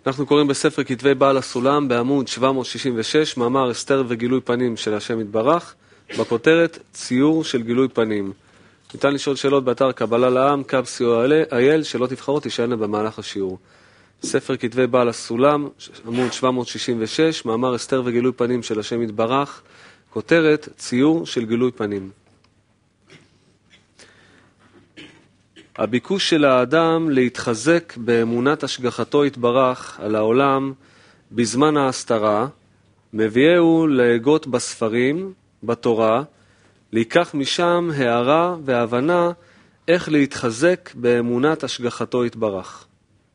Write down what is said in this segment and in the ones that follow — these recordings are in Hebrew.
אנחנו קוראים בספר כתבי בעל הסולם בעמוד 766, מאמר אסתר וגילוי פנים של השם יתברך, בכותרת ציור של גילוי פנים. ניתן לשאול שאלות באתר קבלה לעם, קו co.il, שאלות נבחרות תשאלנה במהלך השיעור. ספר כתבי בעל הסולם, עמוד 766, מאמר אסתר וגילוי פנים של השם יתברך, כותרת ציור של גילוי פנים. הביקוש של האדם להתחזק באמונת השגחתו יתברך על העולם בזמן ההסתרה, מביאהו להגות בספרים, בתורה, להיקח משם הערה והבנה איך להתחזק באמונת השגחתו יתברך.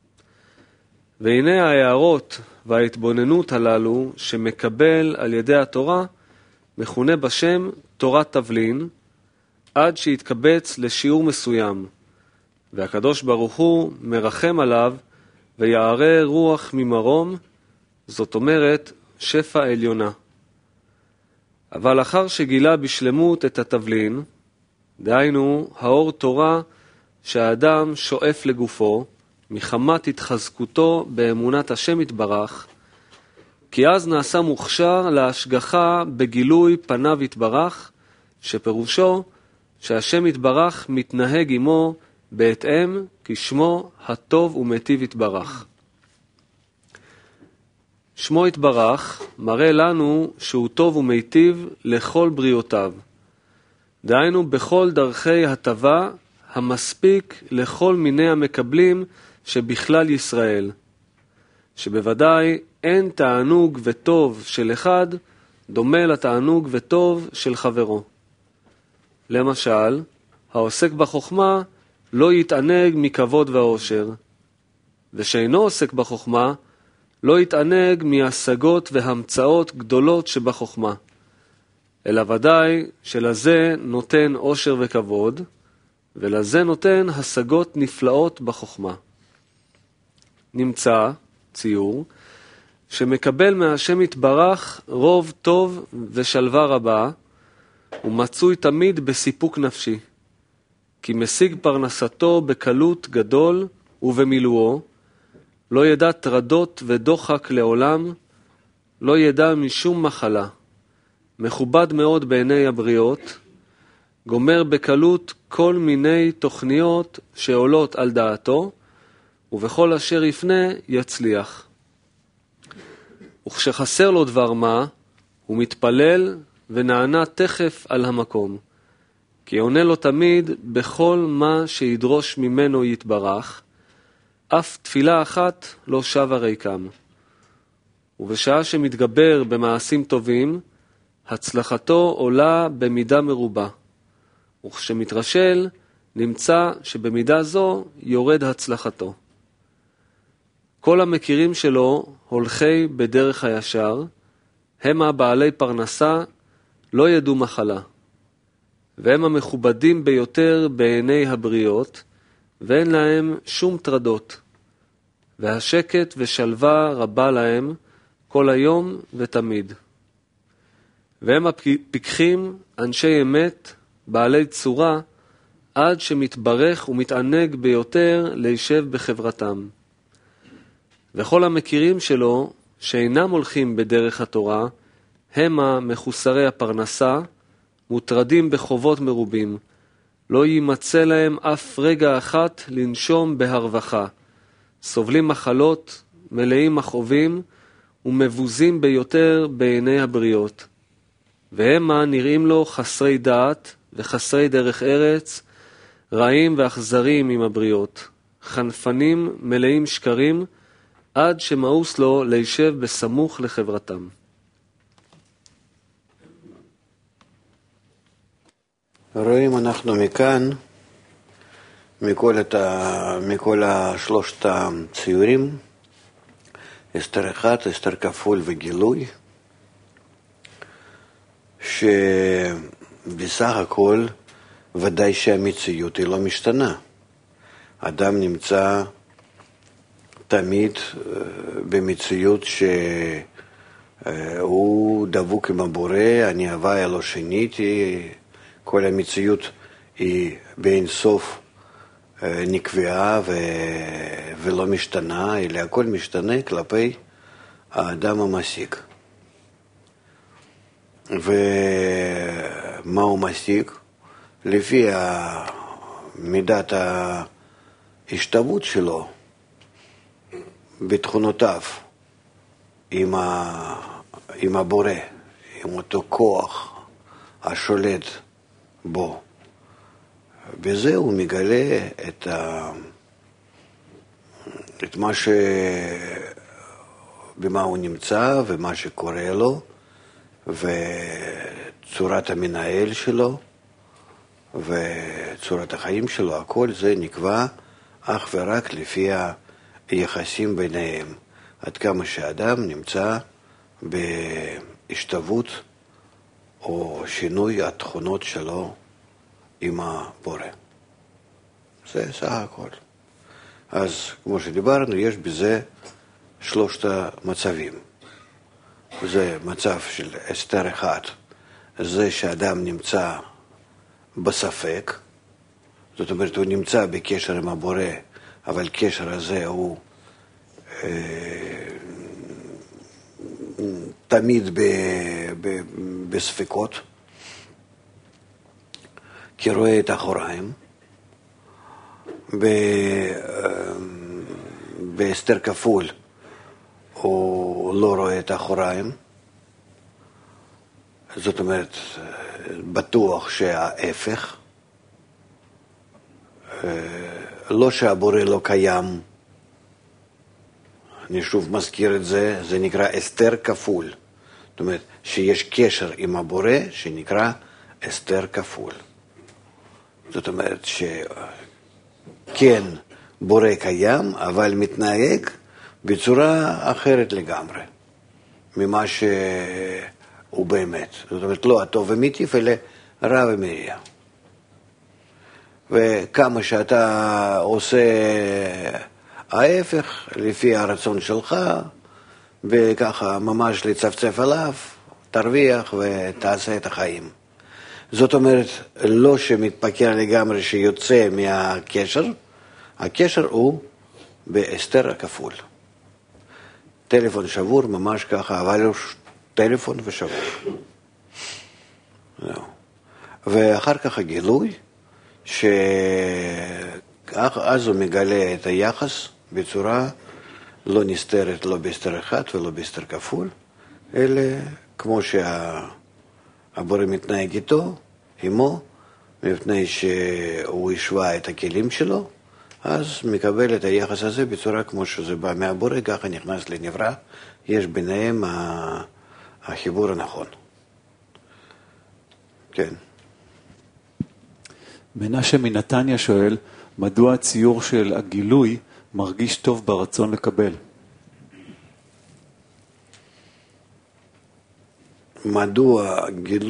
והנה ההערות וההתבוננות הללו שמקבל על ידי התורה, מכונה בשם תורת תבלין, עד שיתקבץ לשיעור מסוים. והקדוש ברוך הוא מרחם עליו ויערה רוח ממרום, זאת אומרת שפע עליונה. אבל אחר שגילה בשלמות את התבלין, דהיינו האור תורה שהאדם שואף לגופו, מחמת התחזקותו באמונת השם יתברך, כי אז נעשה מוכשר להשגחה בגילוי פניו יתברך, שפירושו שהשם יתברך מתנהג עמו בהתאם כשמו הטוב ומטיב יתברך. שמו יתברך מראה לנו שהוא טוב ומיטיב לכל בריאותיו. דהיינו בכל דרכי הטבה המספיק לכל מיני המקבלים שבכלל ישראל. שבוודאי אין תענוג וטוב של אחד דומה לתענוג וטוב של חברו. למשל, העוסק בחוכמה לא יתענג מכבוד והאושר, ושאינו עוסק בחוכמה לא יתענג מהשגות והמצאות גדולות שבחוכמה, אלא ודאי שלזה נותן אושר וכבוד, ולזה נותן השגות נפלאות בחוכמה. נמצא, ציור, שמקבל מהשם יתברך רוב טוב ושלווה רבה, ומצוי תמיד בסיפוק נפשי. כי משיג פרנסתו בקלות גדול ובמילואו, לא ידע טרדות ודוחק לעולם, לא ידע משום מחלה, מכובד מאוד בעיני הבריות, גומר בקלות כל מיני תוכניות שעולות על דעתו, ובכל אשר יפנה יצליח. וכשחסר לו דבר מה, הוא מתפלל ונענה תכף על המקום. כי עונה לו תמיד בכל מה שידרוש ממנו יתברך, אף תפילה אחת לא שווה ריקם. ובשעה שמתגבר במעשים טובים, הצלחתו עולה במידה מרובה. וכשמתרשל, נמצא שבמידה זו יורד הצלחתו. כל המכירים שלו הולכי בדרך הישר, הם הבעלי פרנסה, לא ידעו מחלה. והם המכובדים ביותר בעיני הבריות, ואין להם שום טרדות. והשקט ושלווה רבה להם כל היום ותמיד. והם הפיקחים, אנשי אמת, בעלי צורה, עד שמתברך ומתענג ביותר להישב בחברתם. וכל המכירים שלו, שאינם הולכים בדרך התורה, הם המחוסרי הפרנסה, מוטרדים בחובות מרובים, לא יימצא להם אף רגע אחת לנשום בהרווחה, סובלים מחלות, מלאים מכאובים ומבוזים ביותר בעיני הבריות, והם נראים לו חסרי דעת וחסרי דרך ארץ, רעים ואכזרים עם הבריות, חנפנים מלאים שקרים, עד שמאוס לו להישב בסמוך לחברתם. רואים אנחנו מכאן, מכל שלושת הציורים, אסתר אחד, אסתר כפול וגילוי, שבסך הכל ודאי שהמציאות היא לא משתנה. אדם נמצא תמיד במציאות שהוא דבוק עם הבורא, אני הוויה לא שיניתי, כל המציאות היא באין סוף נקבעה ולא משתנה, אלא הכל משתנה כלפי האדם המשיג. ומה הוא משיג? לפי מידת ההשתוות שלו, בתכונותיו, עם הבורא, עם אותו כוח השולט בו. בזה הוא מגלה את מה במה הוא נמצא ומה שקורה לו, וצורת המנהל שלו, וצורת החיים שלו, הכל זה נקבע אך ורק לפי היחסים ביניהם, עד כמה שאדם נמצא בהשתוות או שינוי התכונות שלו עם הבורא. זה סך הכל. אז כמו שדיברנו, יש בזה שלושת המצבים. זה מצב של הסתר אחד, זה שאדם נמצא בספק, זאת אומרת הוא נמצא בקשר עם הבורא, אבל קשר הזה הוא תמיד בספקות, כי רואה את האחוריים, בהסתר כפול הוא לא רואה את האחוריים, זאת אומרת בטוח שההפך, לא שהבורא לא קיים, אני שוב מזכיר את זה, זה נקרא הסתר כפול, זאת אומרת שיש קשר עם הבורא שנקרא הסתר כפול, זאת אומרת שכן בורא קיים אבל מתנהג בצורה אחרת לגמרי ממה שהוא באמת, זאת אומרת לא הטוב ומטיף אלא רע ומריע. וכמה שאתה עושה ההפך לפי הרצון שלך, וככה ממש לצפצף עליו, תרוויח ותעשה את החיים. זאת אומרת, לא שמתפקר לגמרי שיוצא מהקשר, הקשר הוא בהסתר הכפול. טלפון שבור ממש ככה, אבל הוא טלפון ושבור. ואחר כך הגילוי, שאז הוא מגלה את היחס בצורה לא נסתרת, לא בהסתר אחד ולא בהסתר כפול, אלא כמו שהבורא מתנהג איתו, עמו, מפני שהוא השווה את הכלים שלו, אז מקבל את היחס הזה בצורה כמו שזה בא מהבורא, ככה נכנס לנברא, יש ביניהם החיבור הנכון. כן. מנשה מנתניה שואל, מדוע הציור של הגילוי מרגיש טוב ברצון לקבל? מדוע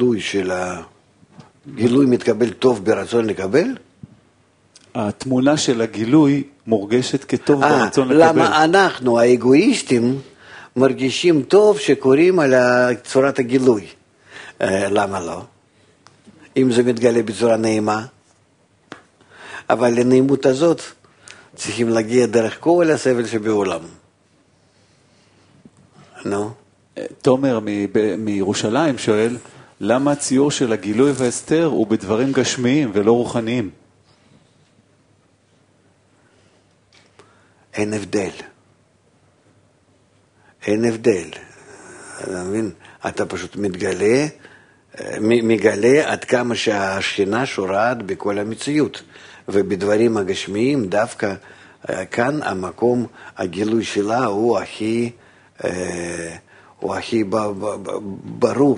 הגילוי מתקבל טוב ברצון לקבל? התמונה של הגילוי מורגשת כטוב ברצון לקבל. למה אנחנו האגואיסטים מרגישים טוב שקוראים על צורת הגילוי? למה לא? אם זה מתגלה בצורה נעימה. אבל לנעימות הזאת צריכים להגיע דרך כל הסבל שבעולם. נו? תומר מירושלים שואל, למה הציור של הגילוי והסתר הוא בדברים גשמיים ולא רוחניים? אין הבדל. אין הבדל. אתה מבין? אתה פשוט מגלה עד כמה שהשכינה שורעת בכל המציאות. ובדברים הגשמיים דווקא כאן המקום הגילוי שלה הוא הכי ברור.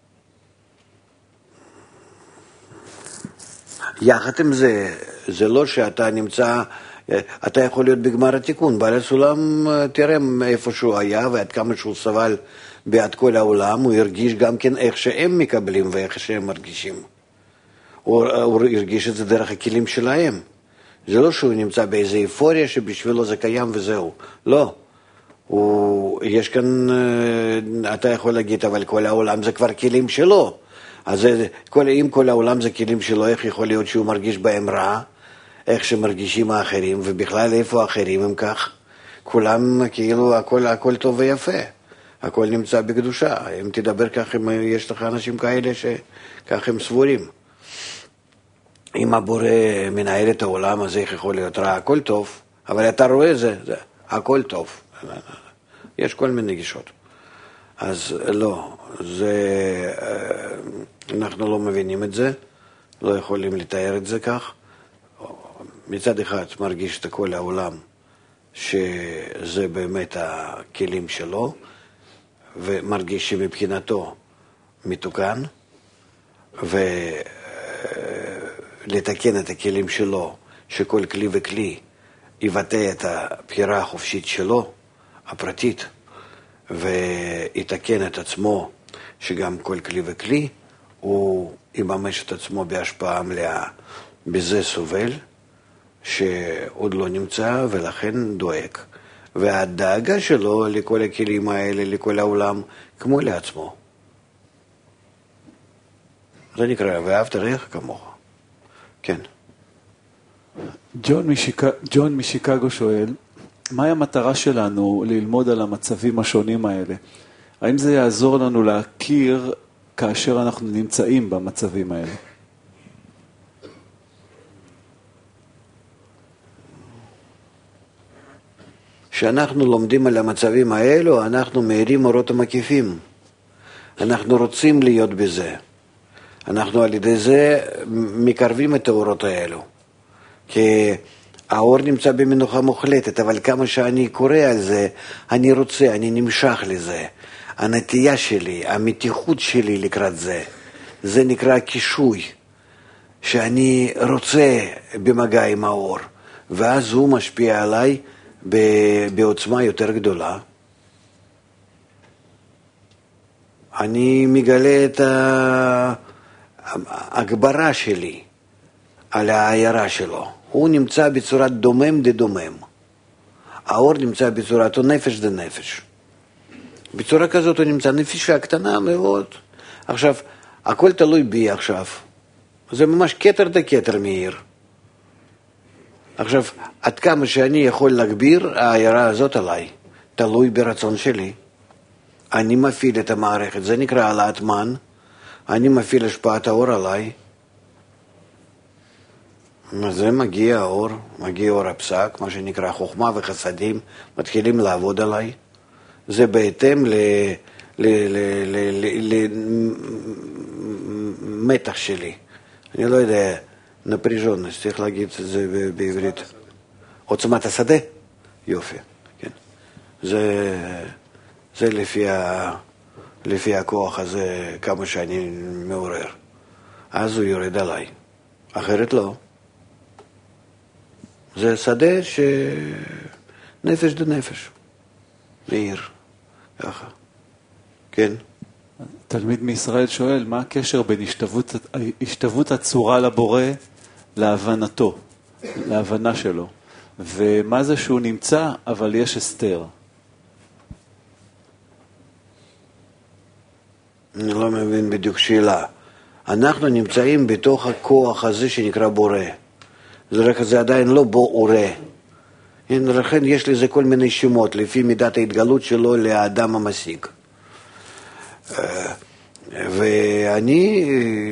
יחד עם זה, זה לא שאתה נמצא, אתה יכול להיות בגמר התיקון, בעל הסולם תראה איפה שהוא היה ועד כמה שהוא סבל בעד כל העולם, הוא הרגיש גם כן איך שהם מקבלים ואיך שהם מרגישים. הוא הרגיש את זה דרך הכלים שלהם. זה לא שהוא נמצא באיזו איפוריה שבשבילו זה קיים וזהו. לא. יש כאן, אתה יכול להגיד, אבל כל העולם זה כבר כלים שלו. אז אם כל העולם זה כלים שלו, איך יכול להיות שהוא מרגיש בהם רע? איך שמרגישים האחרים, ובכלל איפה האחרים הם כך. כולם כאילו הכל טוב ויפה, הכל נמצא בקדושה. אם תדבר כך, יש לך אנשים כאלה שכך הם סבורים. אם הבורא מנהל את העולם, אז איך יכול להיות רע? הכל טוב, אבל אתה רואה זה הכל טוב. יש כל מיני גישות. אז לא, אנחנו לא מבינים את זה, לא יכולים לתאר את זה כך. מצד אחד מרגיש את כל העולם שזה באמת הכלים שלו, ומרגיש שמבחינתו מתוקן, ולתקן את הכלים שלו, שכל כלי וכלי יבטא את הבחירה החופשית שלו, הפרטית, ויתקן את עצמו, שגם כל כלי וכלי הוא יממש את עצמו בהשפעה מלאה. בזה סובל, שעוד לא נמצא ולכן דואג. והדאגה שלו לכל הכלים האלה, לכל העולם, כמו לעצמו. זה נקרא, ואהבת רעך כמוך. כן. ג'ון משיקגו שואל, מהי המטרה שלנו ללמוד על המצבים השונים האלה? האם זה יעזור לנו להכיר כאשר אנחנו נמצאים במצבים האלה? כשאנחנו לומדים על המצבים האלו, אנחנו מאירים אורות המקיפים. אנחנו רוצים להיות בזה. אנחנו על ידי זה מקרבים את האורות האלו. כי האור נמצא במנוחה מוחלטת, אבל כמה שאני קורא על זה, אני רוצה, אני נמשך לזה. הנטייה שלי, המתיחות שלי לקראת זה, זה נקרא קישוי, שאני רוצה במגע עם האור, ואז הוא משפיע עליי בעוצמה יותר גדולה. אני מגלה את ההגברה שלי על העיירה שלו. הוא נמצא בצורת דומם דדומם. האור נמצא בצורתו נפש דנפש. בצורה כזאת הוא נמצא נפישה קטנה מאוד. עכשיו, הכל תלוי בי עכשיו. זה ממש כתר דקתר מאיר. עכשיו, עד כמה שאני יכול להגביר העיירה הזאת עליי, תלוי ברצון שלי. אני מפעיל את המערכת, זה נקרא העלאת מן, אני מפעיל השפעת האור עליי. זה מגיע האור, מגיע אור הפסק, מה שנקרא חוכמה וחסדים, מתחילים לעבוד עליי. זה בהתאם למתח שלי. אני לא יודע, נפריז'ון, צריך להגיד את זה בעברית. עוצמת השדה? יופי, כן. זה לפי הכוח הזה, כמה שאני מעורר. אז הוא יורד עליי. אחרת לא. זה שדה שנפש דנפש. מאיר. ככה. כן. תלמיד מישראל שואל, מה הקשר בין השתוות הצורה לבורא להבנתו, להבנה שלו? ומה זה שהוא נמצא, אבל יש הסתר? אני לא מבין בדיוק שאלה. אנחנו נמצאים בתוך הכוח הזה שנקרא בורא. זה עדיין לא בורא. לכן יש לזה כל מיני שמות, לפי מידת ההתגלות שלו לאדם המשיג. ואני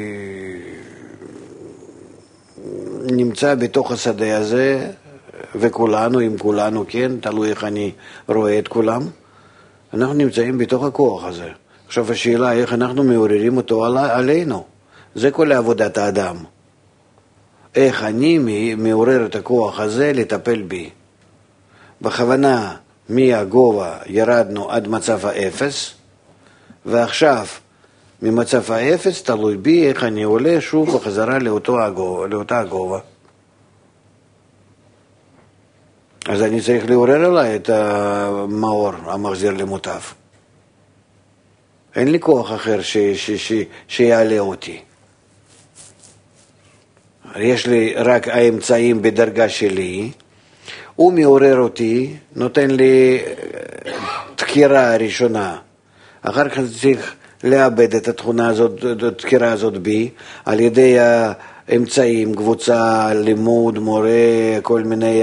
נמצא בתוך השדה הזה, וכולנו, אם כולנו, כן, תלוי איך אני רואה את כולם, אנחנו נמצאים בתוך הכוח הזה. עכשיו השאלה, איך אנחנו מעוררים אותו עלינו? זה כל עבודת האדם. איך אני מעורר את הכוח הזה לטפל בי. בכוונה, מהגובה ירדנו עד מצב האפס, ועכשיו ממצב האפס תלוי בי איך אני עולה שוב בחזרה לאותה הגובה. אז אני צריך לעורר עליי את המאור המחזיר למוטב. אין לי כוח אחר שיעלה אותי. יש לי רק האמצעים בדרגה שלי, הוא מעורר אותי, נותן לי תקירה הראשונה. אחר כך צריך לאבד את התכונה הזאת, את התקירה הזאת בי, על ידי אמצעים, קבוצה, לימוד, מורה, כל מיני,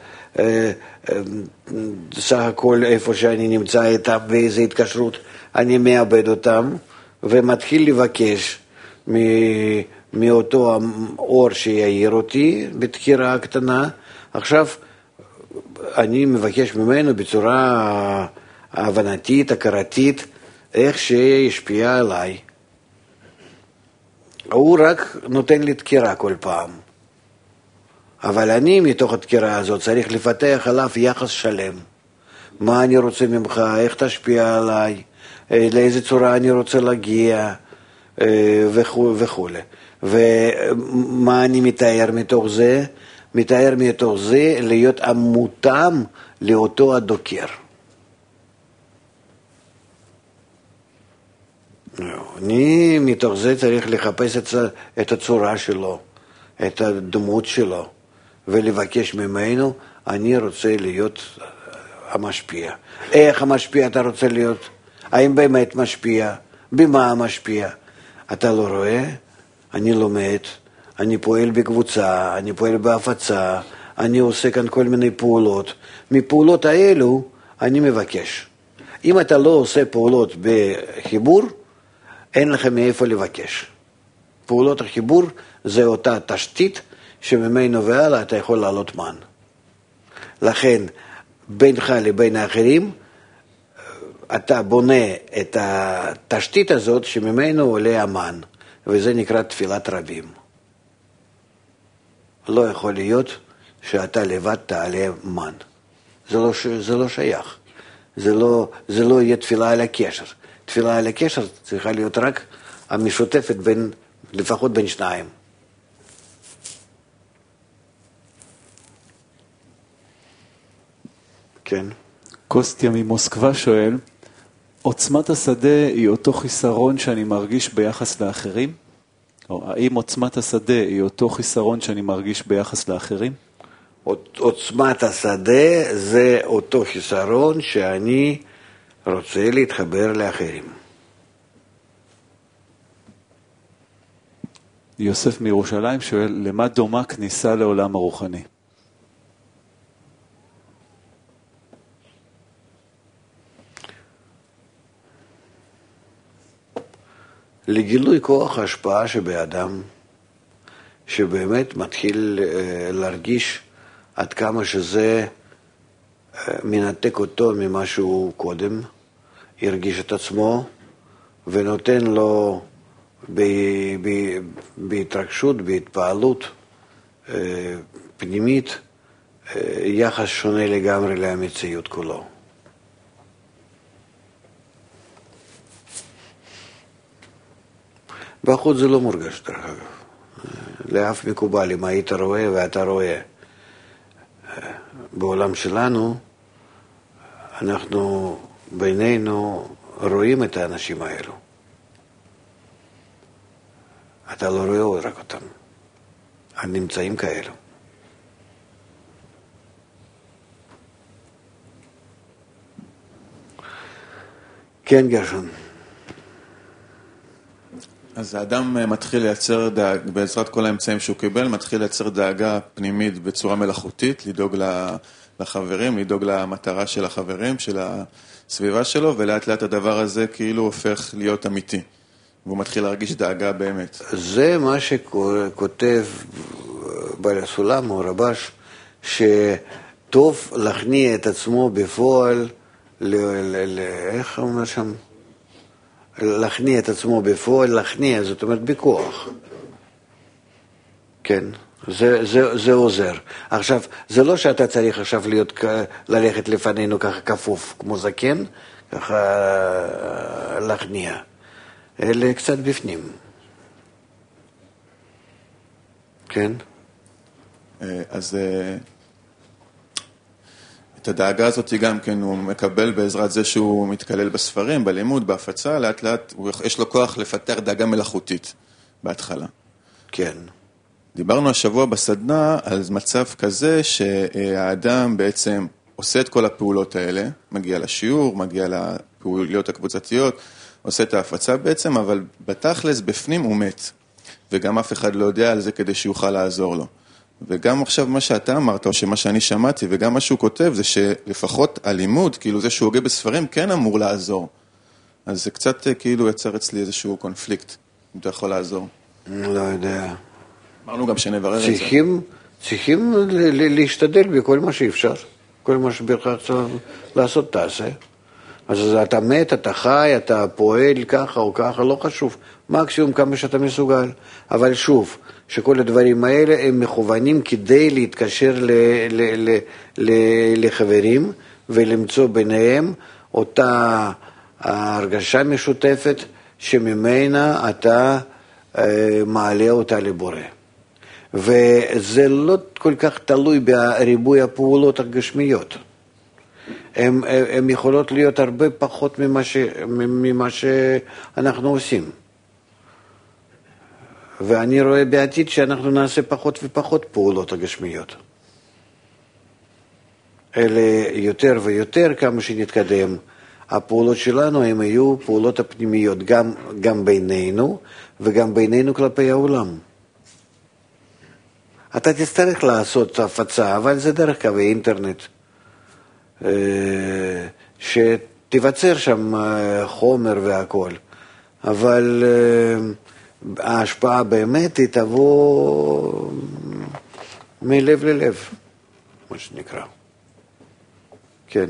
סך הכל איפה שאני נמצא איתם ואיזו התקשרות, אני מאבד אותם ומתחיל לבקש מאותו אור שיעיר אותי בתחירה הקטנה. עכשיו אני מבקש ממנו בצורה הבנתית, הכרתית, איך שישפיע עליי. הוא רק נותן לי תקירה כל פעם. אבל אני מתוך התקירה הזאת צריך לפתח עליו יחס שלם. מה אני רוצה ממך, איך תשפיע עליי, לאיזה צורה אני רוצה להגיע, וכו'. ומה אני מתאר מתוך זה? מתאר מתוך זה להיות המותאם לאותו הדוקר. אני מתוך זה צריך לחפש את הצורה שלו, את הדמות שלו, ולבקש ממנו, אני רוצה להיות המשפיע. איך המשפיע אתה רוצה להיות? האם באמת משפיע? במה המשפיע? אתה לא רואה? אני לומד, אני פועל בקבוצה, אני פועל בהפצה, אני עושה כאן כל מיני פעולות. מפעולות האלו אני מבקש. אם אתה לא עושה פעולות בחיבור, אין לכם מאיפה לבקש. פעולות החיבור זה אותה תשתית שממנו והלאה אתה יכול לעלות מן. לכן, בינך לבין האחרים, אתה בונה את התשתית הזאת שממנו עולה המן, וזה נקרא תפילת רבים. לא יכול להיות שאתה לבד תעלה מן. זה לא שייך. זה לא יהיה תפילה על הקשר. תפילה על הקשר צריכה להיות רק המשותפת לפחות בין שניים. כן. קוסטיה ממוסקבה שואל, עוצמת השדה היא אותו חיסרון שאני מרגיש ביחס לאחרים? או האם עוצמת השדה היא אותו חיסרון שאני מרגיש ביחס לאחרים? עוצמת השדה זה אותו חיסרון שאני רוצה להתחבר לאחרים. יוסף מירושלים שואל, למה דומה כניסה לעולם הרוחני? לגילוי כוח ההשפעה שבאדם, שבאמת מתחיל להרגיש עד כמה שזה מנתק אותו ממה שהוא קודם, הרגיש את עצמו ונותן לו בהתרגשות, בהתפעלות פנימית, יחס שונה לגמרי למציאות כולו. בחוץ זה לא מורגש, דרך אגב. לאף מקובל, אם היית רואה ואתה רואה. בעולם שלנו, אנחנו בינינו רואים את האנשים האלו. אתה לא רואה רק אותם. הם נמצאים כאלו. כן, גרשון. אז האדם מתחיל לייצר בעזרת כל האמצעים שהוא קיבל, מתחיל לייצר דאגה פנימית בצורה מלאכותית, לדאוג לחברים, לדאוג למטרה של החברים, של הסביבה שלו, ולאט לאט הדבר הזה כאילו הופך להיות אמיתי, והוא מתחיל להרגיש דאגה באמת. זה מה שכותב בעל הסולם או רבש, שטוב להכניע את עצמו בפועל, איך אומר שם? להכניע את עצמו בפועל, להכניע, זאת אומרת בכוח. כן, זה עוזר. עכשיו, זה לא שאתה צריך עכשיו ללכת לפנינו ככה כפוף, כמו זקן, ככה להכניע. אלא קצת בפנים. כן? אז את הדאגה הזאת גם כן הוא מקבל בעזרת זה שהוא מתקלל בספרים, בלימוד, בהפצה, לאט לאט יש לו כוח לפתח דאגה מלאכותית בהתחלה. כן. דיברנו השבוע בסדנה על מצב כזה שהאדם בעצם עושה את כל הפעולות האלה, מגיע לשיעור, מגיע לפעולות הקבוצתיות, עושה את ההפצה בעצם, אבל בתכלס בפנים הוא מת. וגם אף אחד לא יודע על זה כדי שיוכל לעזור לו. וגם עכשיו מה שאתה אמרת, או שמה שאני שמעתי, וגם מה שהוא כותב, זה שלפחות הלימוד, כאילו זה שהוא הוגה בספרים, כן אמור לעזור. אז זה קצת כאילו יצר אצלי איזשהו קונפליקט, אם אתה יכול לעזור. לא יודע. אמרנו גם שנברר את זה. צריכים להשתדל בכל מה שאפשר. כל מה שבכך צריך לעשות תעשה. אז אתה מת, אתה חי, אתה פועל ככה או ככה, לא חשוב. מקסימום כמה שאתה מסוגל. אבל שוב, שכל הדברים האלה הם מכוונים כדי להתקשר לחברים ולמצוא ביניהם אותה הרגשה משותפת שממנה אתה מעלה אותה לבורא. וזה לא כל כך תלוי בריבוי הפעולות הגשמיות. הן יכולות להיות הרבה פחות ממה שאנחנו עושים. ואני רואה בעתיד שאנחנו נעשה פחות ופחות פעולות הגשמיות. אלה יותר ויותר, כמה שנתקדם, הפעולות שלנו הן היו פעולות הפנימיות, גם בינינו וגם בינינו כלפי העולם. אתה תצטרך לעשות הפצה, אבל זה דרך קווי אינטרנט, שתיווצר שם חומר והכל. אבל ההשפעה באמת היא תבוא מלב ללב, מה שנקרא. כן.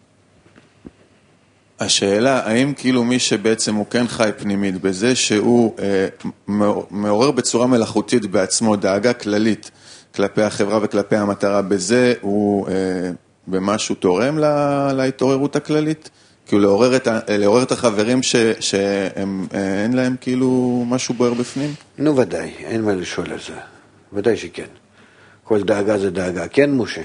השאלה, האם כאילו מי שבעצם הוא כן חי פנימית בזה שהוא מעורר בצורה מלאכותית בעצמו דאגה כללית כלפי החברה וכלפי המטרה, בזה הוא במשהו תורם להתעוררות הכללית? כאילו לעורר את החברים שאין להם כאילו משהו בוער בפנים? נו ודאי, אין מה לשאול על זה. ודאי שכן. כל דאגה זה דאגה. כן, משה?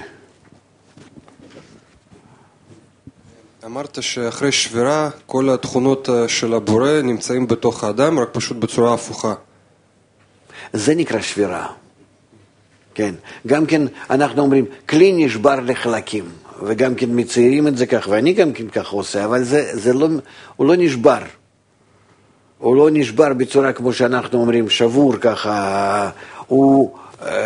אמרת שאחרי שבירה כל התכונות של הבורא נמצאים בתוך האדם, רק פשוט בצורה הפוכה. זה נקרא שבירה. כן. גם כן אנחנו אומרים, כלי נשבר לחלקים, וגם כן מציירים את זה כך, ואני גם כן כך עושה, אבל זה לא, הוא לא נשבר. הוא לא נשבר בצורה כמו שאנחנו אומרים, שבור ככה, הוא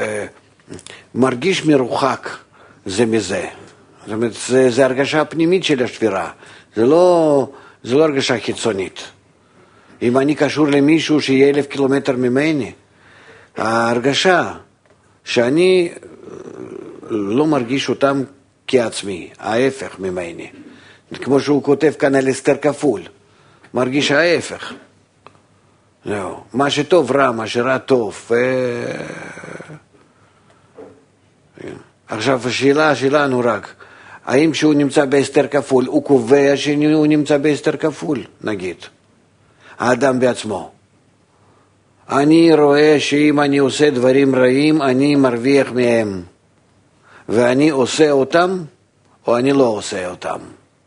מרגיש מרוחק זה מזה. זאת אומרת, זה הרגשה הפנימית של השבירה, זה לא הרגשה חיצונית. אם אני קשור למישהו שיהיה 1,000 קילומטר ממני, ההרגשה שאני לא מרגיש אותם כעצמי, ההפך ממני. כמו שהוא כותב כאן על אסתר כפול, מרגיש ההפך. לא. מה שטוב רע, מה שרע טוב. עכשיו השאלה שלנו רק, האם כשהוא נמצא באסתר כפול, הוא קובע שהוא נמצא באסתר כפול, נגיד, האדם בעצמו. אני רואה שאם אני עושה דברים רעים, אני מרוויח מהם. ואני עושה אותם, או אני לא עושה אותם.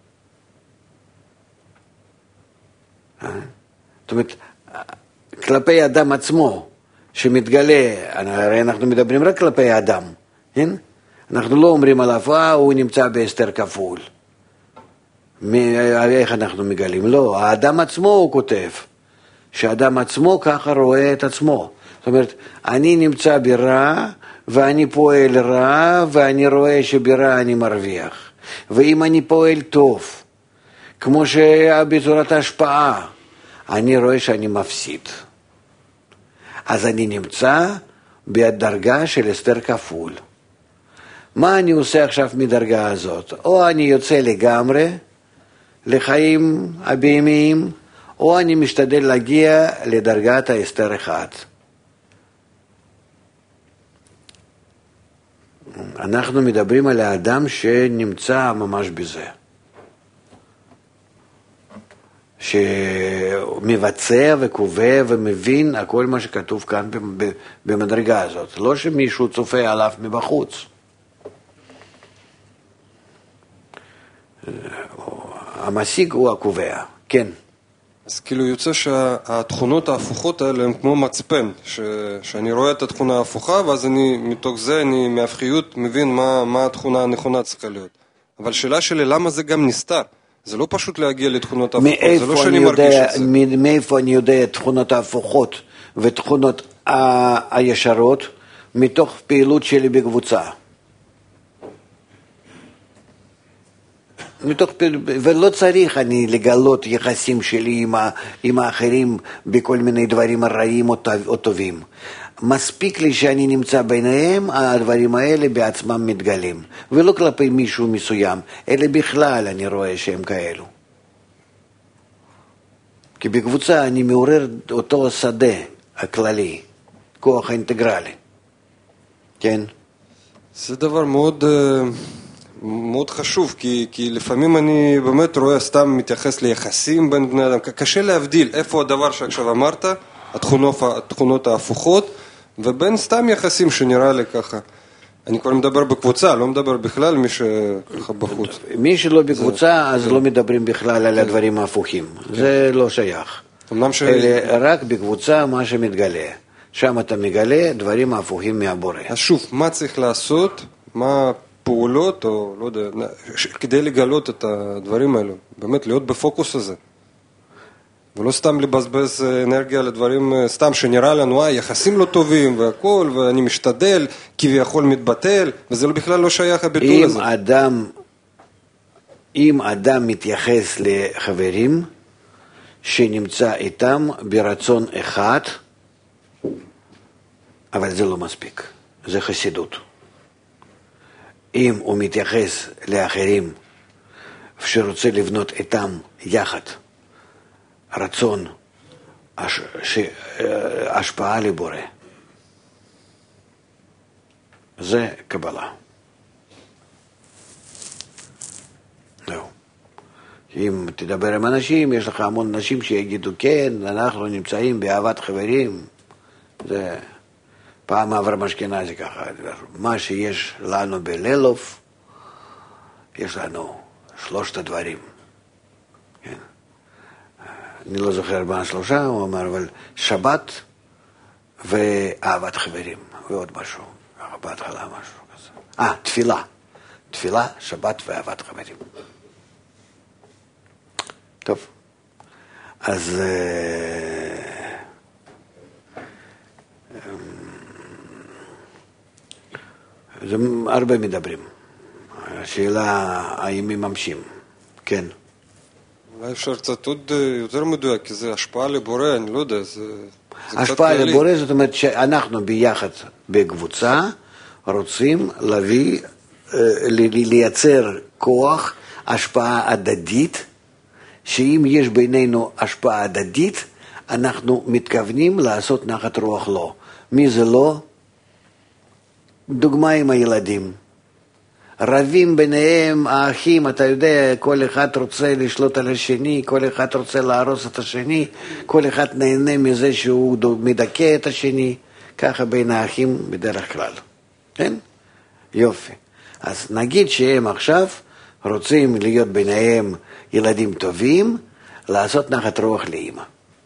זאת אומרת, כלפי האדם עצמו, שמתגלה, הרי אנחנו מדברים רק כלפי האדם, כן? אנחנו לא אומרים עליו, הוא נמצא באסתר כפול. איך אנחנו מגלים? לא, האדם עצמו הוא כותב, שהאדם עצמו ככה רואה את עצמו. זאת אומרת, אני נמצא ברע, ואני פועל רע, ואני רואה שברע אני מרוויח. ואם אני פועל טוב, כמו שבצורת ההשפעה, אני רואה שאני מפסיד. אז אני נמצא בדרגה של אסתר כפול. מה אני עושה עכשיו מדרגה הזאת? או אני יוצא לגמרי לחיים הבהמיים, או אני משתדל להגיע לדרגת האסתר אחד. אנחנו מדברים על האדם שנמצא ממש בזה. שמבצע וקובע ומבין הכל מה שכתוב כאן במדרגה הזאת. לא שמישהו צופה עליו מבחוץ. המשיג הוא הקובע, כן. אז כאילו יוצא שהתכונות ההפוכות האלה הן כמו מצפן, שאני רואה את התכונה ההפוכה, ואז מתוך זה אני מהפכיות מבין מה התכונה הנכונה צריכה להיות. אבל שאלה שלי, למה זה גם נסתר? זה לא פשוט להגיע לתכונות ההפוכות, זה לא שאני מרגיש את זה. מאיפה אני יודע תכונות ההפוכות ותכונות הישרות? מתוך פעילות שלי בקבוצה. ולא צריך אני לגלות יחסים שלי עם האחרים בכל מיני דברים רעים או טובים. מספיק לי שאני נמצא ביניהם, הדברים האלה בעצמם מתגלים. ולא כלפי מישהו מסוים, אלא בכלל אני רואה שהם כאלו. כי בקבוצה אני מעורר אותו שדה הכללי, כוח האינטגרלי. כן? זה דבר מאוד... מאוד חשוב, כי לפעמים אני באמת רואה סתם מתייחס ליחסים בין בני אדם. קשה להבדיל איפה הדבר שעכשיו אמרת, התכונות ההפוכות, ובין סתם יחסים שנראה לי ככה. אני כבר מדבר בקבוצה, לא מדבר בכלל מי שככה בחוץ. מי שלא בקבוצה, אז לא מדברים בכלל על הדברים ההפוכים. זה לא שייך. רק בקבוצה מה שמתגלה. שם אתה מגלה דברים ההפוכים מהבורא. אז שוב, מה צריך לעשות? מה... פעולות, או לא יודע, כדי לגלות את הדברים האלו, באמת להיות בפוקוס הזה. ולא סתם לבזבז אנרגיה לדברים, סתם שנראה לנו, יחסים לא טובים והכל, ואני משתדל, כביכול מתבטל, וזה בכלל לא שייך הביטול הזה. אם אדם מתייחס לחברים שנמצא איתם ברצון אחד, אבל זה לא מספיק, זה חסידות. אם הוא מתייחס לאחרים שרוצה לבנות איתם יחד רצון, השפעה לבורא, זה קבלה. זהו. אם תדבר עם אנשים, יש לך המון אנשים שיגידו כן, אנחנו נמצאים באהבת חברים, זה... פעם אברהם אשכנזי ככה, מה שיש לנו בלילוב, יש לנו 3 דברים. כן. אני לא זוכר מה 3, הוא אמר, אבל שבת ואהבת חברים, ועוד משהו, בהתחלה משהו כזה. תפילה. תפילה, שבת ואהבת חברים. טוב. אז... זה הרבה מדברים. השאלה האם מממשים. כן. אולי אפשר קצת עוד יותר מדויק, כי זה השפעה לבורא, אני לא יודע, זה השפעה לבורא, זאת אומרת שאנחנו ביחד בקבוצה רוצים להביא, לייצר כוח, השפעה הדדית, שאם יש בינינו השפעה הדדית, אנחנו מתכוונים לעשות נחת רוח לא. מי זה לא? דוגמה עם הילדים. רבים ביניהם, האחים, אתה יודע, כל אחד רוצה לשלוט על השני, כל אחד רוצה להרוס את השני, כל אחד נהנה מזה שהוא מדכא את השני, ככה בין האחים בדרך כלל. כן? יופי. אז נגיד שהם עכשיו רוצים להיות ביניהם ילדים טובים, לעשות נחת רוח לאמא.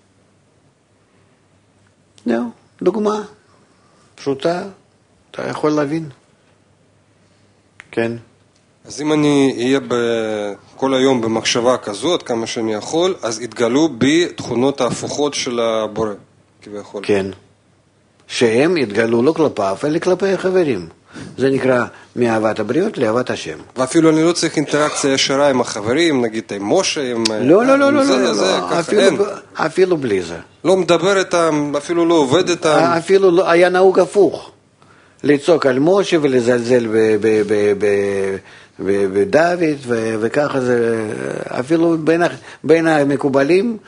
זהו, דוגמה פשוטה. אתה יכול להבין. כן. אז אם אני אהיה כל היום במחשבה כזאת, כמה שאני יכול, אז יתגלו בי תכונות ההפוכות של הבורא, כביכול. כן. שהם יתגלו לא כלפיו, אלא כלפי החברים. זה נקרא מאהבת הבריות לאהבת השם. ואפילו אני לא צריך אינטראקציה ישרה עם החברים, נגיד עם משה, עם... לא, אפילו בלי זה. לא מדבר איתם, אפילו לא עובד איתם. אפילו היה נהוג הפוך. לצעוק על משה ולזלזל בדוד, וככה זה, אפילו בין המקובלים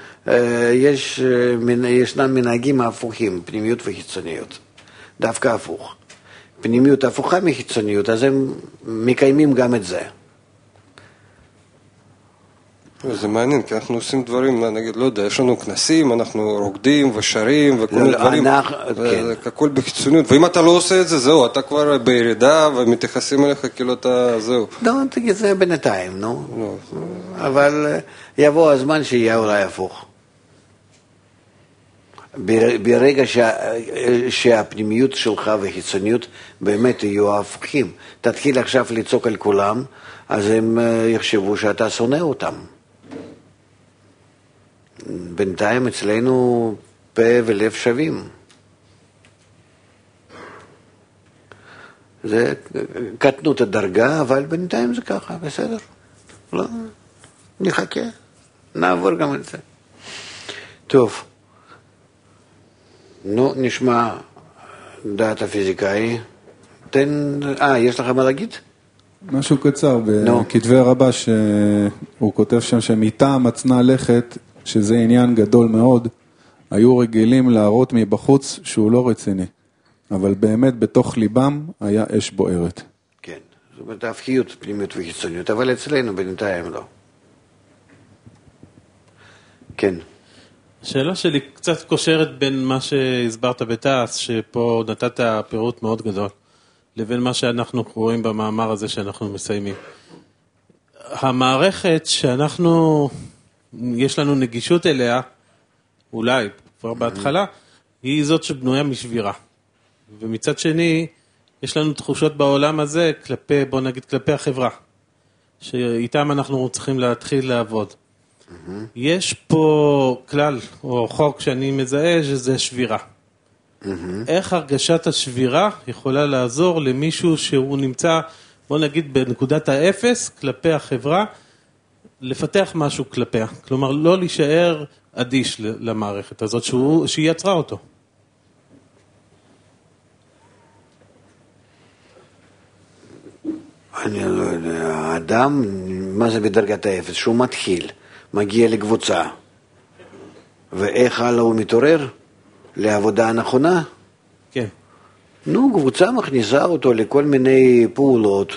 ישנם מנהגים הפוכים, פנימיות וחיצוניות, דווקא הפוך. פנימיות הפוכה מחיצוניות, אז הם מקיימים גם את זה. זה מעניין, כי אנחנו עושים דברים, נגיד, לא יודע, יש לנו כנסים, אנחנו רוקדים ושרים וכל מיני דברים, הכל בחיצוניות, ואם אתה לא עושה את זה, זהו, אתה כבר בירידה ומתייחסים אליך כאילו אתה, זהו. לא, זה בינתיים, נו. אבל יבוא הזמן שיהיה אולי הפוך. ברגע שהפנימיות שלך והחיצוניות באמת יהיו הפוכים, תתחיל עכשיו לצעוק על כולם, אז הם יחשבו שאתה שונא אותם. בינתיים אצלנו פה ולב שווים. זה קטנות הדרגה, אבל בינתיים זה ככה, בסדר. לא, נחכה, נעבור גם את זה. טוב, נו, נשמע דעת הפיזיקאי. יש לך מה להגיד? משהו קצר, בכתבי הרבה שהוא כותב שם שמטעם מצנע לכת, שזה עניין גדול מאוד, היו רגילים להראות מבחוץ שהוא לא רציני, אבל באמת בתוך ליבם היה אש בוערת. כן, זאת אומרת ההפכיות פנימיות וחיצוניות, אבל אצלנו בינתיים לא. כן. השאלה שלי קצת קושרת בין מה שהסברת בתעש, שפה נתת פירוט מאוד גדול, לבין מה שאנחנו רואים במאמר הזה שאנחנו מסיימים. המערכת שאנחנו, יש לנו נגישות אליה, אולי כבר בהתחלה, היא זאת שבנויה משבירה. ומצד שני, יש לנו תחושות בעולם הזה כלפי, בוא נגיד, כלפי החברה, שאיתם אנחנו צריכים להתחיל לעבוד. יש פה כלל או חוק שאני מזהה שזה שבירה. איך הרגשת השבירה יכולה לעזור למישהו שהוא נמצא, בוא נגיד, בנקודת האפס כלפי החברה, לפתח משהו כלפיה. כלומר, לא להישאר אדיש למערכת הזאת שהיא יצרה אותו. אני לא יודע, האדם, מה זה בדרגת האפס? שהוא מתחיל, מגיע לקבוצה, ואיך הלאה הוא מתעורר? לעבודה הנכונה? כן. נו, קבוצה מכניסה אותו לכל מיני פעולות,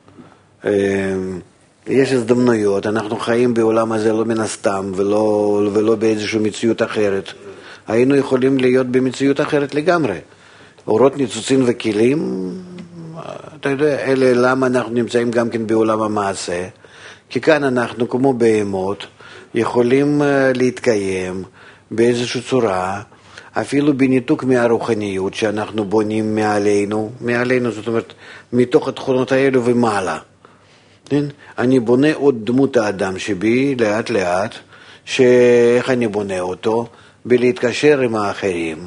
יש הזדמנויות, אנחנו חיים בעולם הזה לא מן הסתם, ולא באיזושהי מציאות אחרת. היינו יכולים להיות במציאות אחרת לגמרי. אורות ניצוצין וכלים, אתה יודע, אלה למה אנחנו נמצאים גם כן בעולם המעשה, כי כאן אנחנו כמו בהמות, יכולים להתקיים באיזושהי צורה, אפילו בניתוק מהרוחניות שאנחנו בונים מעלינו, זאת אומרת, מתוך התכונות האלו ומעלה. אני בונה עוד דמות האדם שבי, לאט לאט, שאיך אני בונה אותו, בלהתקשר עם האחרים,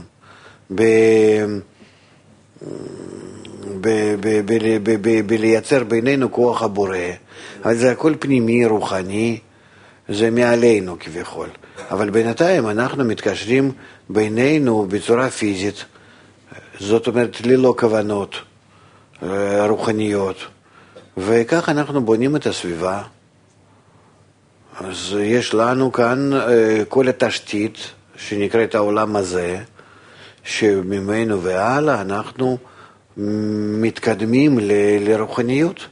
בלייצר בינינו כוח הבורא, אבל זה הכל פנימי, רוחני, זה מעלינו כביכול. אבל בינתיים אנחנו מתקשרים בינינו בצורה פיזית, זאת אומרת ללא כוונות רוחניות, וכך אנחנו בונים את הסביבה. אז יש לנו כאן כל התשתית שנקראת העולם הזה, שממנו והלאה אנחנו מתקדמים לרוחניות.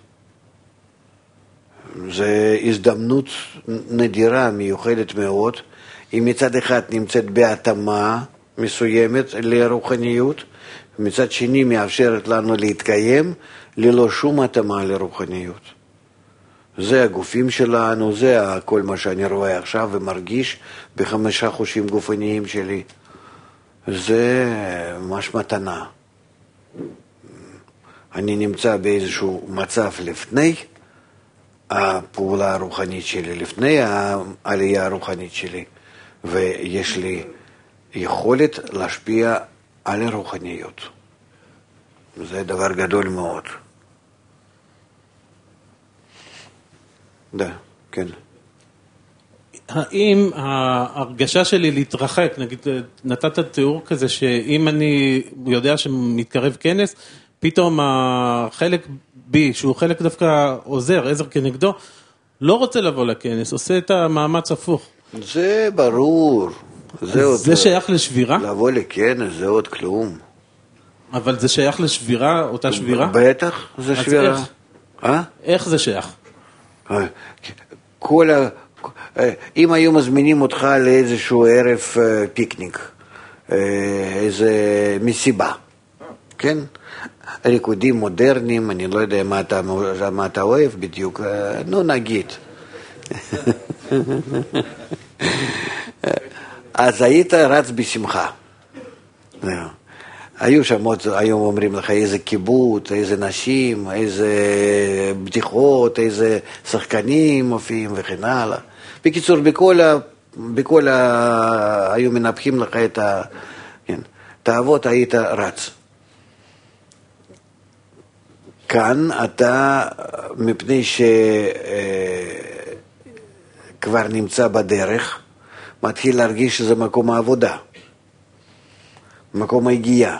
זו הזדמנות נדירה, מיוחדת מאוד. היא מצד אחד נמצאת בהתאמה מסוימת לרוחניות, מצד שני מאפשרת לנו להתקיים ללא שום התאמה לרוחניות. זה הגופים שלנו, זה כל מה שאני רואה עכשיו ומרגיש ב5 חושים גופניים שלי. זה ממש מתנה. אני נמצא באיזשהו מצב לפני הפעולה הרוחנית שלי, לפני העלייה הרוחנית שלי, ויש לי יכולת להשפיע על הרוחניות. זה דבר גדול מאוד. כן. האם ההרגשה שלי להתרחק, נגיד, נתת תיאור כזה שאם אני יודע שמתקרב כנס, פתאום החלק בי, שהוא חלק דווקא עוזר, עזר כנגדו, לא רוצה לבוא לכנס, עושה את המאמץ הפוך. זה ברור. זה שייך לשבירה? לבוא לכנס, זה עוד כלום. אבל זה שייך לשבירה, אותה שבירה? בטח, זה שבירה. איך זה שייך? אם היו מזמינים אותך לאיזשהו ערב פיקניק, איזה מסיבה, כן? ריקודים מודרניים, אני לא יודע מה אתה אוהב בדיוק, נו נגיד. אז היית רץ בשמחה. היו שם, היום אומרים לך איזה קיבוץ, איזה נשים, איזה בדיחות, איזה שחקנים מופיעים וכן הלאה. בקיצור, בכל בכל היו מנפחים לך את כן, תאוות היית רץ. כאן אתה, מפני שכבר נמצא בדרך, מתחיל להרגיש שזה מקום העבודה, מקום ההגיעה.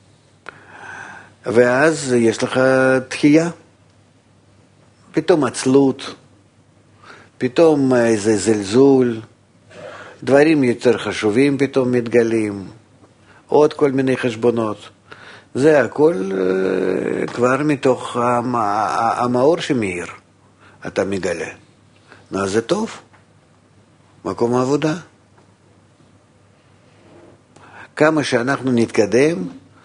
ואז יש לך דחייה, פתאום עצלות, פתאום איזה זלזול, דברים יותר חשובים פתאום מתגלים, עוד כל מיני חשבונות. זה הכל כבר מתוך המאור שמאיר, אתה מגלה. אז זה טוב, מקום העבודה. כמה שאנחנו נתקדם,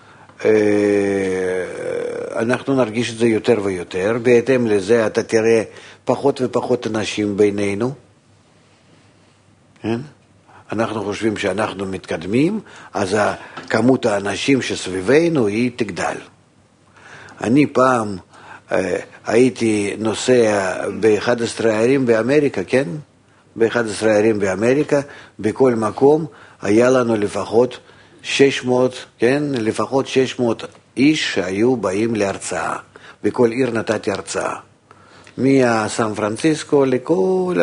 אנחנו נרגיש את זה יותר ויותר. בהתאם לזה אתה תראה פחות ופחות אנשים בינינו. כן? אנחנו חושבים שאנחנו מתקדמים, אז כמות האנשים שסביבנו היא תגדל. אני פעם הייתי נוסע ב-11 ערים באמריקה, כן? ב-11 ערים באמריקה, בכל מקום היה לנו לפחות 600, כן? לפחות 600 איש שהיו באים להרצאה. בכל עיר נתתי הרצאה. מסן פרנסיסקו לכל,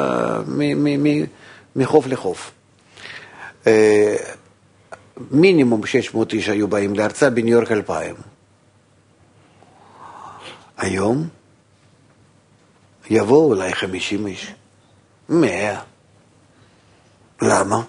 מחוף לחוף. מינימום 600 איש היו באים להרצאה, בניו יורק 2000. היום יבואו אולי 50 איש, 100. למה?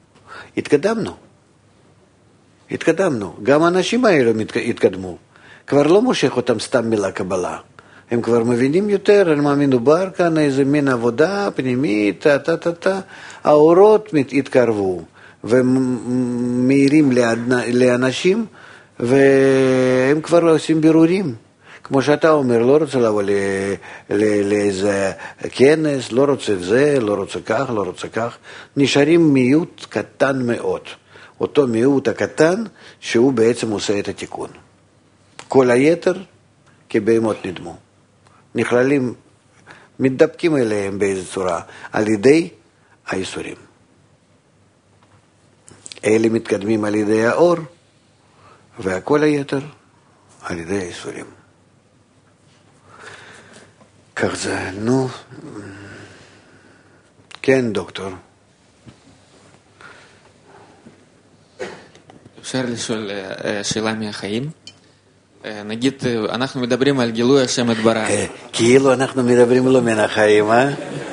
התקדמנו. גם האנשים האלה התקדמו. כבר לא מושך אותם סתם מילה קבלה. הם כבר מבינים יותר על מה מדובר כאן, איזה מין עבודה פנימית, האורות התקרבו, ומאירים לאנשים, והם כבר עושים בירורים. כמו שאתה אומר, לא רוצה לבוא לאיזה כנס, לא רוצה זה, לא רוצה כך, לא רוצה כך. נשארים מיעוט קטן מאוד. אותו מיעוט הקטן שהוא בעצם עושה את התיקון. כל היתר כבהמות נדמו. נכללים, מתדפקים אליהם באיזו צורה, על ידי האיסורים. אלה מתקדמים על ידי האור, והכל היתר על ידי האיסורים. כך זה, נו. כן, דוקטור. אפשר לשאול שאלה מהחיים? נגיד, אנחנו מדברים על גילוי השם יתברך. כאילו אנחנו מדברים לא מן החיים, אה?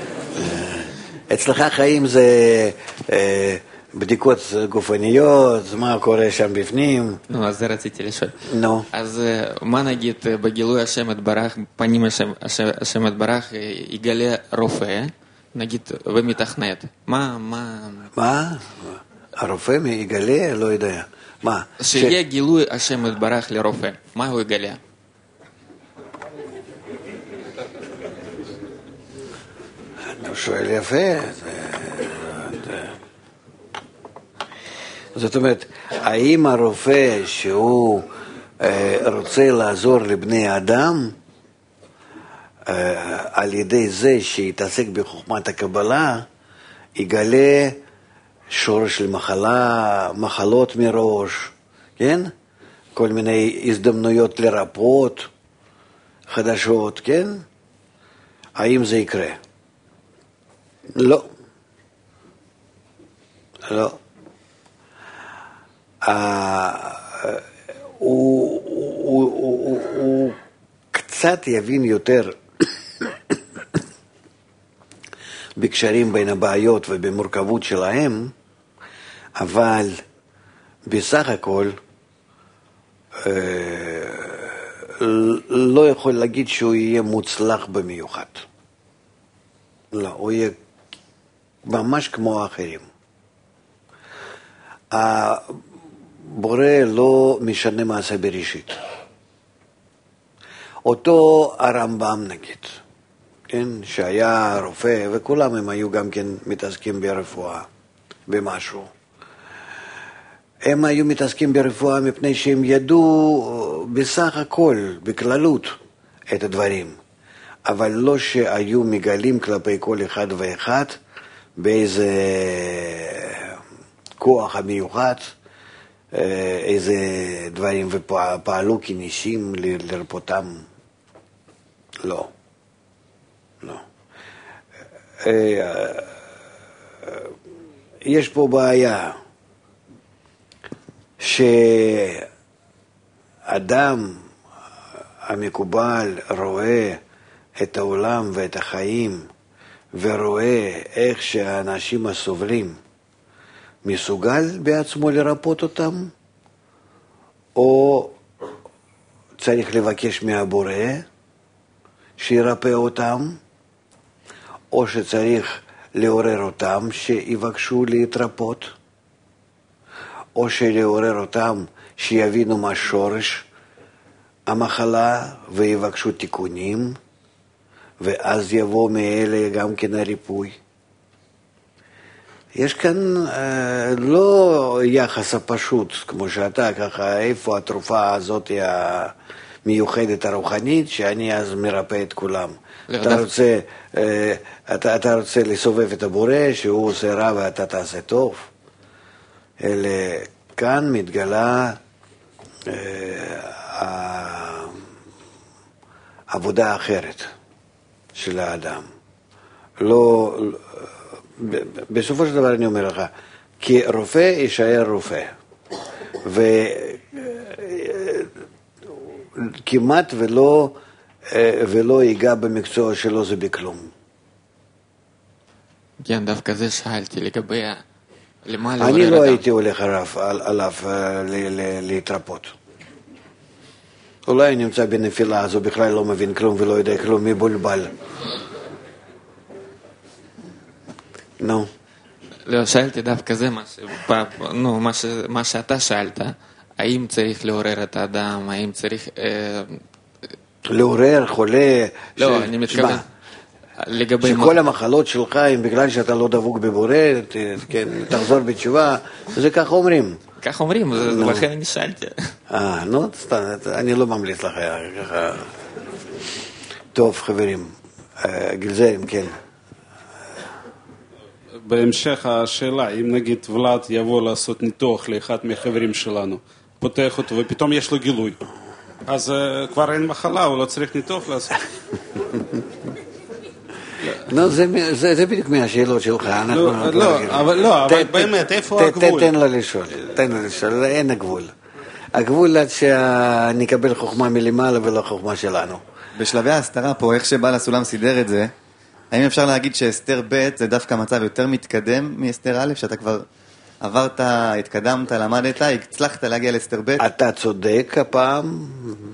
אצלך חיים זה בדיקות גופניות, מה קורה שם בפנים. נו, אז זה רציתי לשאול. נו. אז מה נגיד בגילוי השם יתברך, פנים השם יתברך, יגלה רופא, נגיד, ומתכנת. מה? הרופא יגלה? לא יודע. מה? שיהיה גילוי השם יתברך לרופא, מה הוא יגלה? אני שואל יפה. זאת אומרת, האם הרופא שהוא רוצה לעזור לבני אדם, על ידי זה שיתעסק בחוכמת הקבלה, יגלה שורש של מחלות מראש, כן? כל מיני הזדמנויות לרפאות חדשות, כן? האם זה יקרה? לא. לא. הוא קצת יבין יותר בקשרים בין הבעיות ובמורכבות שלהם, אבל בסך הכל לא יכול להגיד שהוא יהיה מוצלח במיוחד. לא, הוא יהיה ממש כמו האחרים. הבורא לא משנה מעשה בראשית. אותו הרמב"ם נגיד, כן, שהיה רופא, וכולם הם היו גם כן מתעסקים ברפואה, במשהו. הם היו מתעסקים ברפואה מפני שהם ידעו בסך הכל, בכללות, את הדברים. אבל לא שהיו מגלים כלפי כל אחד ואחד באיזה כוח המיוחד, איזה דברים, ופעלו כנישים לרפותם. לא. לא. יש פה בעיה שאדם המקובל רואה את העולם ואת החיים ורואה איך שהאנשים הסובלים מסוגל בעצמו לרפות אותם, או צריך לבקש מהבורא שירפא אותם, או שצריך לעורר אותם שיבקשו להתרפות, או שלעורר אותם שיבינו מה שורש המחלה ויבקשו תיקונים, ואז יבוא מאלה גם כן הריפוי. יש כאן לא יחס הפשוט, כמו שאתה ככה, איפה התרופה הזאת המיוחדת הרוחנית, שאני אז מרפא את כולם. אתה רוצה לסובב את הבורא, שהוא עושה רע ואתה תעשה טוב. אלא כאן מתגלה עבודה אחרת של האדם. לא, בסופו של דבר אני אומר לך, כי רופא יישאר רופא, וכמעט ולא ייגע במקצוע שלו זה בכלום. כן, דווקא זה שאלתי לגבי אני לא הייתי הולך עליו להתרפות. אולי נמצא בנפילה, אז הוא בכלל לא מבין כלום ולא יודע כלום, מבולבל. נו. לא, שאלתי דווקא זה מה שאתה שאלת, האם צריך לעורר את האדם, האם צריך... לעורר, חולה... לא, אני מתכוון. שכל המחלות שלך, אם בגלל שאתה לא דבוק בבורא, תחזור בתשובה, זה כך אומרים. כך אומרים, לכן אני שאלתי. נו, אני לא ממליץ לך ככה. טוב, חברים, גלזרים, כן. בהמשך השאלה, אם נגיד ולד יבוא לעשות ניתוח לאחד מהחברים שלנו, פותח אותו ופתאום יש לו גילוי, אז כבר אין מחלה, הוא לא צריך ניתוח לעשות. לא, זה בדיוק מהשאלות שלך. לא, אבל באמת, איפה הגבול? תן לו לשאול, אין הגבול. הגבול עד שנקבל חוכמה מלמעלה ולא חוכמה שלנו. בשלבי ההסתרה פה, איך שבעל הסולם סידר את זה, האם אפשר להגיד שאסתר ב' זה דווקא מצב יותר מתקדם מאסתר א', שאתה כבר עברת, התקדמת, למדת, הצלחת להגיע לאסתר ב'? אתה צודק הפעם,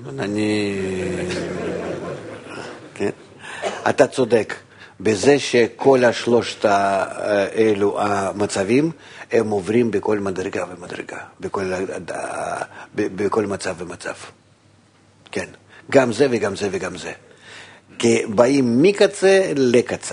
אתה צודק בזה שכל השלושת האלו המצבים הם עוברים בכל מדרגה ומדרגה, בכל מצב ומצב. כן, גם זה וגם זה וגם זה. כי באים מקצה לקצה,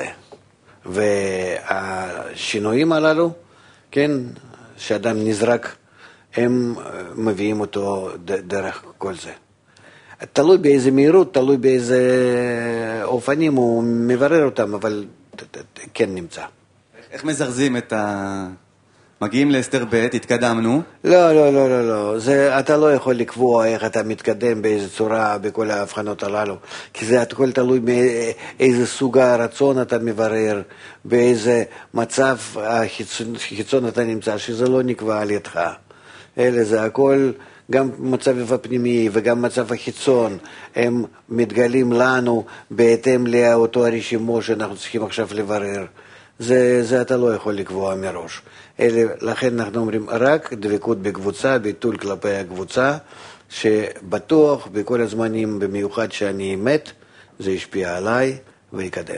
והשינויים הללו, כן, שאדם נזרק, הם מביאים אותו דרך כל זה. תלוי באיזה מהירות, תלוי באיזה אופנים הוא מברר אותם, אבל כן נמצא. איך מזרזים את מגיעים לאסתר ב', התקדמנו? לא. אתה לא יכול לקבוע איך אתה מתקדם באיזה צורה בכל ההבחנות הללו, כי זה הכל תלוי באיזה סוג הרצון אתה מברר, באיזה מצב החיצון אתה נמצא, שזה לא נקבע על ידך. אלא זה הכל, גם מצב הפנימי וגם מצב החיצון, הם מתגלים לנו בהתאם לאותו הרשימו שאנחנו צריכים עכשיו לברר. זה אתה לא יכול לקבוע מראש. לכן אנחנו אומרים רק דבקות בקבוצה, ביטול כלפי הקבוצה, שבטוח בכל הזמנים, במיוחד שאני מת, זה ישפיע עליי ויקדם.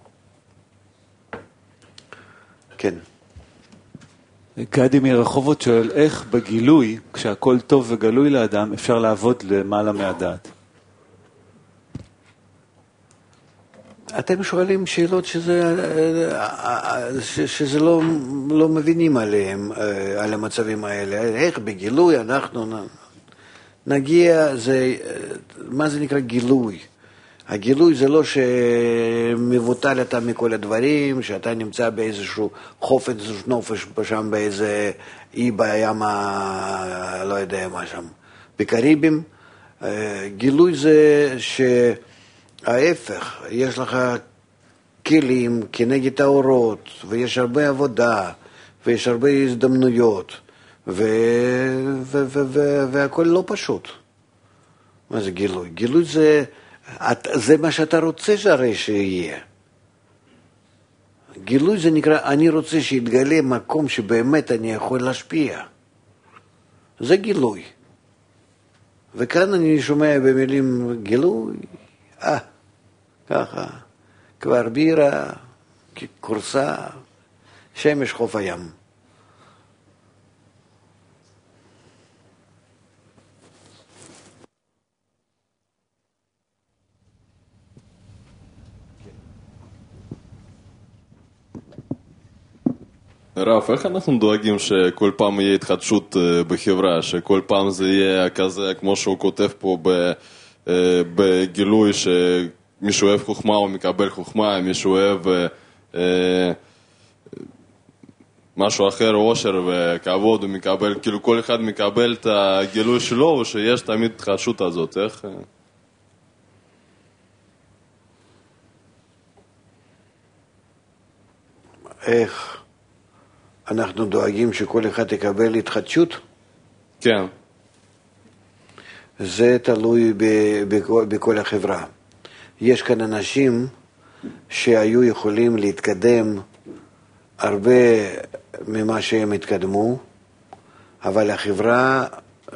כן. גדי מרחובות שואל, איך בגילוי, כשהכל טוב וגלוי לאדם, אפשר לעבוד למעלה מהדעת? אתם שואלים שאלות שזה לא מבינים עליהם, על המצבים האלה. איך בגילוי אנחנו נגיע, מה זה נקרא גילוי? הגילוי זה לא שמבוטל אתה מכל הדברים, שאתה נמצא באיזשהו חופש נופש שם באיזה אי בים, לא יודע מה שם, בקריבים. גילוי זה שההפך, יש לך כלים כנגד האורות, ויש הרבה עבודה, ויש הרבה הזדמנויות, והכל לא פשוט. מה זה גילוי? גילוי זה מה שאתה רוצה שהרי שיהיה. גילוי זה נקרא, אני רוצה שיתגלה מקום שבאמת אני יכול להשפיע. זה גילוי. וכאן אני שומע במילים גילוי, ככה, כבר בירה, קורסה, שמש חוף הים. רב, איך אנחנו דואגים שכל פעם יהיה התחדשות בחברה, שכל פעם זה יהיה כזה, כמו שהוא כותב פה בגילוי, שמישהו אוהב חוכמה הוא מקבל חוכמה, מישהו אוהב משהו אחר, אושר וכבוד הוא מקבל, כאילו כל אחד מקבל את הגילוי שלו, או שיש תמיד התחדשות הזאת, איך? איך? אנחנו דואגים שכל אחד יקבל התחדשות? כן. זה תלוי בכל החברה. יש כאן אנשים שהיו יכולים להתקדם הרבה ממה שהם התקדמו, אבל החברה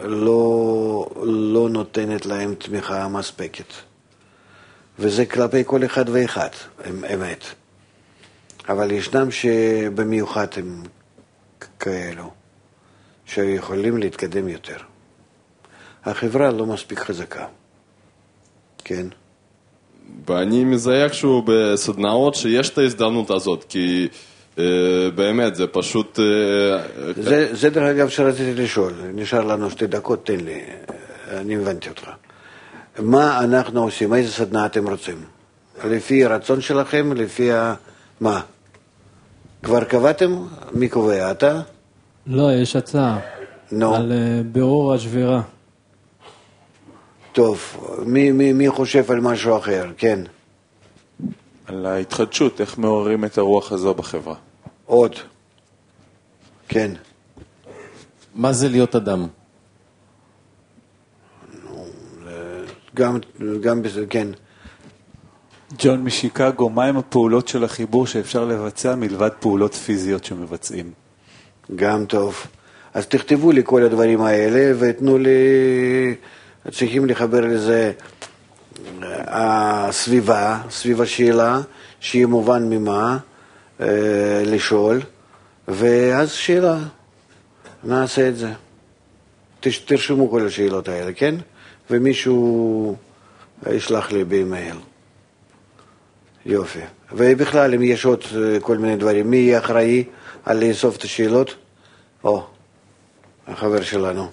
לא נותנת להם תמיכה מספקת. וזה כלפי כל אחד ואחד, אמת. אבל ישנם שבמיוחד הם כאלו, שיכולים להתקדם יותר. החברה לא מספיק חזקה. כן? ואני מזהה איכשהו בסדנאות שיש את ההזדמנות הזאת, כי באמת זה פשוט... זה דרך אגב שרציתי לשאול, נשאר לנו 2 דקות, תן לי, אני הבנתי אותך. מה אנחנו עושים? איזה סדנה אתם רוצים? לפי הרצון שלכם, לפי מה? כבר קבעתם? מי קובע? אתה? לא, יש הצעה. נו. על בירור השבירה. טוב, מי חושב על משהו אחר? כן. על ההתחדשות, איך מעוררים את הרוח הזו בחברה. עוד. כן. מה זה להיות אדם? גם בזה, כן. ג'ון משיקגו, מהם הפעולות של החיבור שאפשר לבצע מלבד פעולות פיזיות שמבצעים? גם טוב. אז תכתבו לי כל הדברים האלה ותנו לי, צריכים לחבר לזה הסביבה, סביב השאלה, שיהיה מובן ממה לשאול, ואז שאלה, נעשה את זה. תרשמו כל השאלות האלה, כן? ומישהו ישלח לי באימייל. יופי. ובכלל, אם יש עוד כל מיני דברים, מי יהיה אחראי על לאסוף את השאלות? החבר שלנו.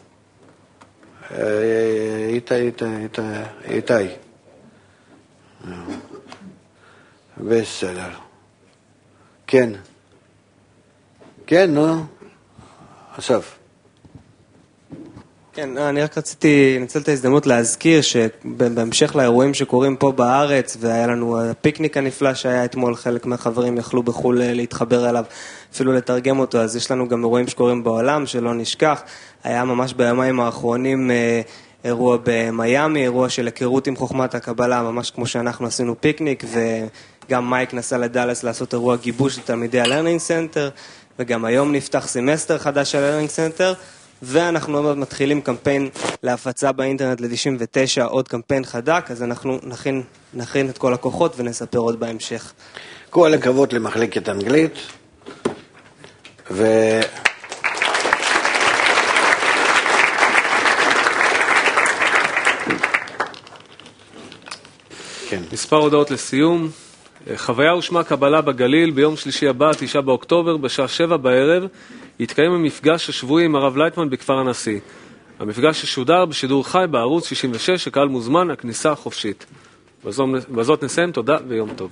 איתי. בסדר. כן. כן, נו. אסף. כן, אני רק רציתי לנצל את ההזדמנות להזכיר שבהמשך לאירועים שקורים פה בארץ, והיה לנו הפיקניק הנפלא שהיה אתמול, חלק מהחברים יכלו בחול להתחבר אליו, אפילו לתרגם אותו, אז יש לנו גם אירועים שקורים בעולם, שלא נשכח. היה ממש בימיים האחרונים אירוע במיימי, אירוע של היכרות עם חוכמת הקבלה, ממש כמו שאנחנו עשינו פיקניק, וגם מייק נסע לדלס לעשות אירוע גיבוש לתלמידי הלרנינג סנטר, וגם היום נפתח סמסטר חדש של הלרנינג סנטר, ואנחנו מתחילים קמפיין להפצה באינטרנט ל-99, עוד קמפיין חדק, אז אנחנו נכין את כל הכוחות ונספר עוד בהמשך. כל הכבוד למחלקת אנגלית, כן. מספר הודעות לסיום. חוויה ושמה קבלה בגליל ביום שלישי הבא, 9 באוקטובר, בשעה 7 בערב, יתקיים המפגש השבועי עם הרב לייטמן בכפר הנשיא. המפגש ששודר בשידור חי בערוץ 66, הקהל מוזמן, הכניסה חופשית. בזאת נסיים, תודה ויום טוב.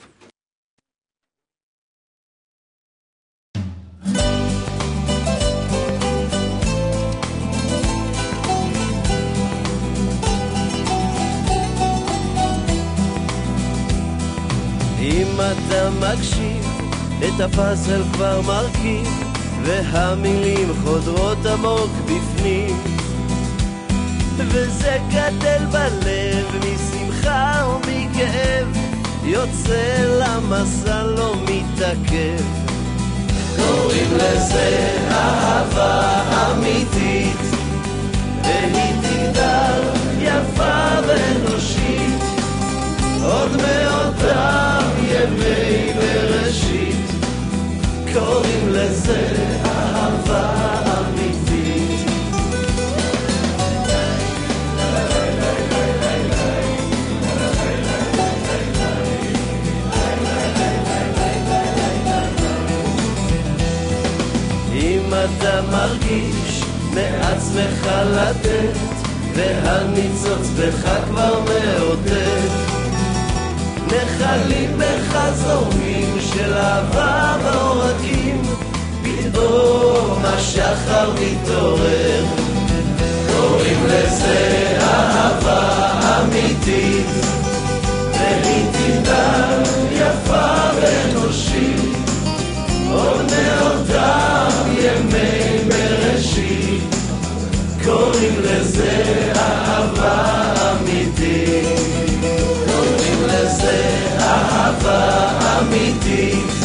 אם אתה מקשיב, את הפאזל כבר מרכיב, והמילים חודרות עמוק בפנים, וזה גדל בלב משמחה ומכאב, יוצא למסע לא מתעכב. קוראים לזה אהבה אמיתית, והיא תגדל יפה ואנושית, עוד מאותם ימי בראשית. קוראים לזה אהבה אמיתית. אם אתה מרגיש מעצמך לתת, והניצוץ בך כבר מאותת, נחלים בחזורים של אהבה בעורקים, פתאום השחר מתעורר. קוראים לזה אהבה אמיתית, והיא תגדל יפה ואנושית, עוד מאותם ימי בראשית. קוראים לזה אהבה אמיתית, קוראים לזה אהבה אמיתית,